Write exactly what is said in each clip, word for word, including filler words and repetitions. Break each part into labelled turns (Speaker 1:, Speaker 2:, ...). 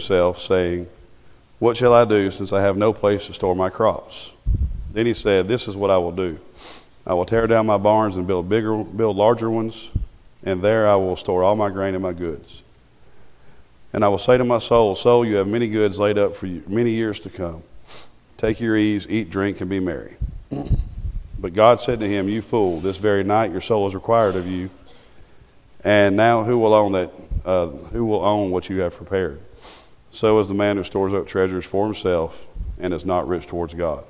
Speaker 1: himself, saying, "What shall I do, since I have no place to store my crops?" Then he said, "This is what I will do. I will tear down my barns and build bigger, build larger ones, and there I will store all my grain and my goods. And I will say to my soul, soul, you have many goods laid up for you, many years to come. Take your ease, eat, drink, and be merry." But God said to him, "You fool, this very night your soul is required of you. And now who will own that? Uh, who will own what you have prepared? So is the man who stores up treasures for himself and is not rich towards God."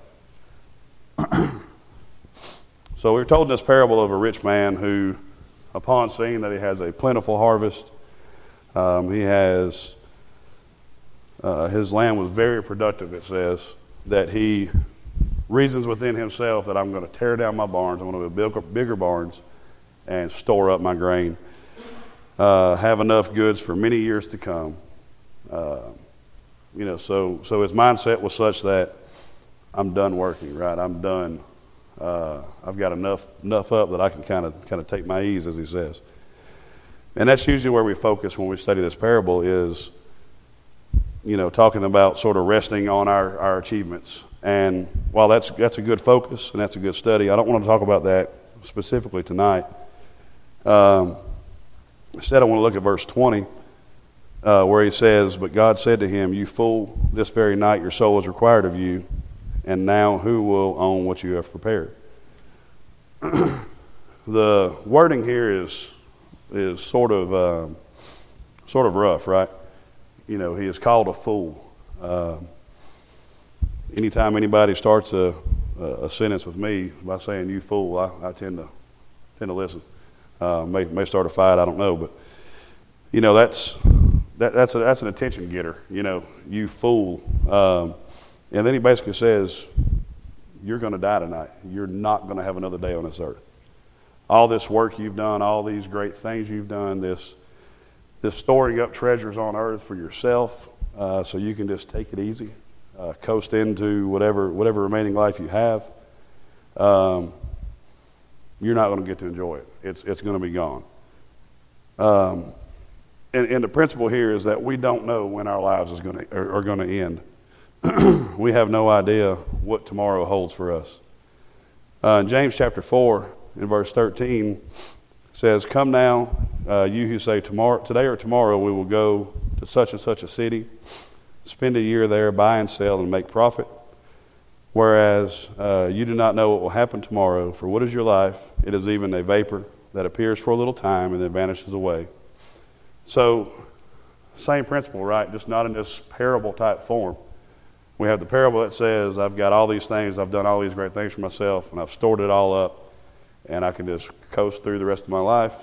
Speaker 1: So we're told in this parable of a rich man who, upon seeing that he has a plentiful harvest, um, he has uh, his land was very productive. It says that he reasons within himself that I'm going to tear down my barns, I'm going to build bigger barns and store up my grain. Uh, have enough goods for many years to come. Uh, you know, so so his mindset was such that I'm done working, right? I'm done. Uh, I've got enough enough up that I can kind of kind of take my ease, as he says. And that's usually where we focus when we study this parable is, you know, talking about sort of resting on our, our achievements. And while that's that's a good focus and that's a good study, I don't want to talk about that specifically tonight. Um, Instead, I want to look at verse twenty, uh, where he says, "But God said to him, you fool, this very night your soul is required of you, and now who will own what you have prepared?" The wording here is is sort of um, sort of rough, right? You know, he is called a fool. Uh, anytime anybody starts a, a sentence with me by saying "you fool," I, I tend to tend to listen. Uh, may may start a fight, I don't know, but you know that's that, that's a, that's an attention getter. You know, "you fool," um, and then he basically says, "You're going to die tonight. You're not going to have another day on this earth. All this work you've done, all these great things you've done, this this storing up treasures on earth for yourself, uh, so you can just take it easy, uh, coast into whatever whatever remaining life you have. Um, You're not going to get to enjoy it. It's it's going to be gone." Um, and, and the principle here is that we don't know when our lives is going to are, are going to end. We have no idea what tomorrow holds for us. Uh, in James chapter four, in verse thirteen, says, "Come now, uh, you who say tomorrow, today or tomorrow, we will go to such and such a city, spend a year there, buy and sell, and make profit. Whereas uh, you do not know what will happen tomorrow, for what is your life? It is even a vapor that appears for a little time and then vanishes away." So, same principle, right? Just not in this parable type form. We have the parable that says, I've got all these things, I've done all these great things for myself, and I've stored it all up, and I can just coast through the rest of my life.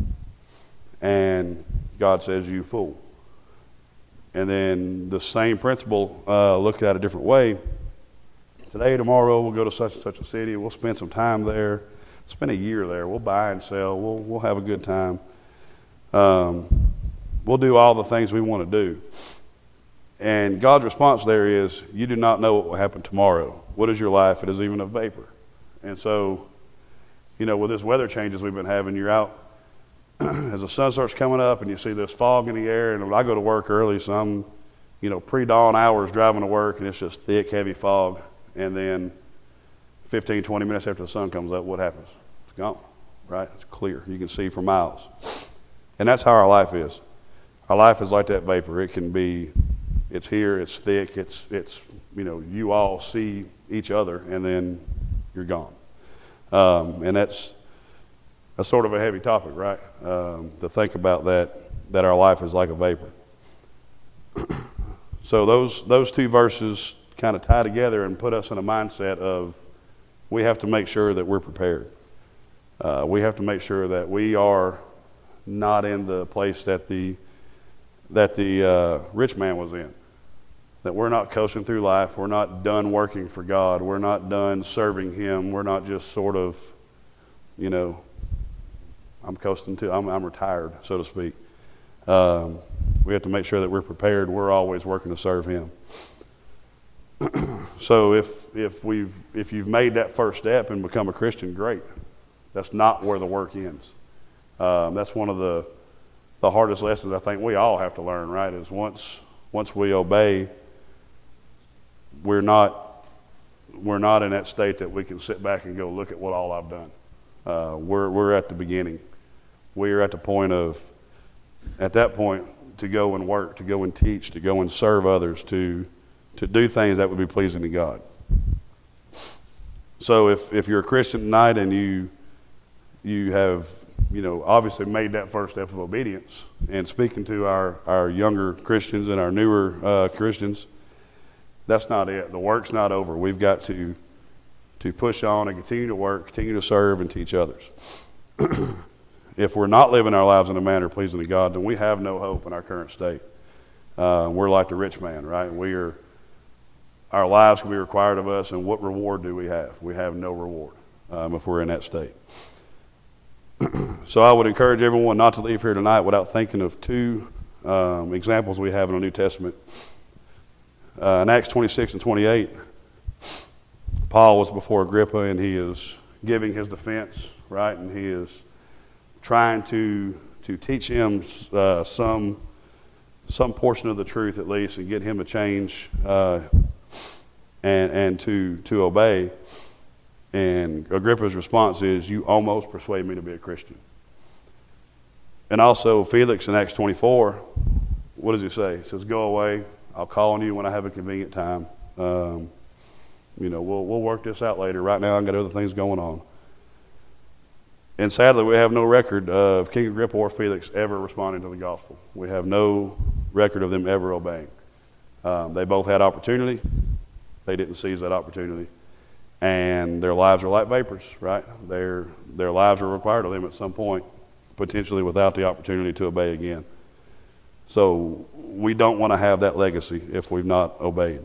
Speaker 1: And God says, "You fool." And then the same principle, uh, looked at a different way. Today, tomorrow, we'll go to such and such a city. We'll spend some time there. Spend a year there. We'll buy and sell. We'll we'll have a good time. Um, we'll do all the things we want to do. And God's response there is, you do not know what will happen tomorrow. What is your life? It is even a vapor. And so, you know, with this weather changes we've been having, you're out as the sun starts coming up and you see this fog in the air. And when I go to work early, so I'm, you know, pre-dawn hours driving to work, and it's just thick, heavy fog. And then fifteen, twenty minutes after the sun comes up, what happens? It's gone, right? It's clear. You can see for miles. And that's how our life is. Our life is like that vapor. It can be, it's here, it's thick, it's, it's you know, you all see each other, and then you're gone. Um, and that's, that's sort of a heavy topic, right? Um, to think about that, that our life is like a vapor. So those those two verses kind of tie together and put us in a mindset of we have to make sure that we're prepared. Uh, we have to make sure that we are not in the place that the that the uh, rich man was in. That we're not coasting through life. We're not done working for God. We're not done serving Him. We're not just sort of, you know, I'm coasting to, I'm, I'm retired, so to speak. Um, we have to make sure that we're prepared. We're always working to serve Him. So if if we've if you've made that first step and become a Christian, great. That's not where the work ends. Um, that's one of the the hardest lessons I think we all have to learn. Right? Is once once we obey, we're not we're not in that state that we can sit back and go, look at what all I've done. Uh, we're we're at the beginning. We are at the point of, at that point, to go and work, to go and teach, to go and serve others, to to do things that would be pleasing to God. So if, if you're a Christian tonight and you you have, you know, obviously made that first step of obedience, and speaking to our, our younger Christians and our newer uh, Christians, that's not it. The work's not over. We've got to to push on and continue to work, continue to serve, and teach others. If we're not living our lives in a manner pleasing to God, then we have no hope in our current state. Uh, we're like the rich man, right? We are, our lives can be required of us, and what reward do we have? We have no reward um, if we're in that state. So I would encourage everyone not to leave here tonight without thinking of two um, examples we have in the New Testament. Uh, in Acts twenty-six and twenty-eight, Paul was before Agrippa, and he is giving his defense, right? And he is trying to to teach him uh, some some portion of the truth at least, and get him to change uh, and and to to obey. And Agrippa's response is, "You almost persuade me to be a Christian." And also Felix in Acts twenty-four, what does he say? He says, "Go away. I'll call on you when I have a convenient time. Um, you know, we'll we'll work this out later. Right now, I've got other things going on." And sadly, we have no record of King Agrippa or Felix ever responding to the gospel. We have no record of them ever obeying. Um, they both had opportunity. They didn't seize that opportunity. And their lives are like vapors, right? Their, their lives are required of them at some point, potentially without the opportunity to obey again. So we don't want to have that legacy if we've not obeyed.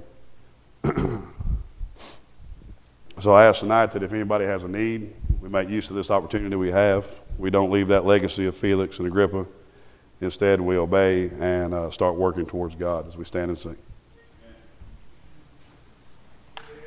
Speaker 1: So I ask tonight that if anybody has a need, we make use of this opportunity we have. We don't leave that legacy of Felix and Agrippa. Instead, we obey and uh, start working towards God as we stand and sing.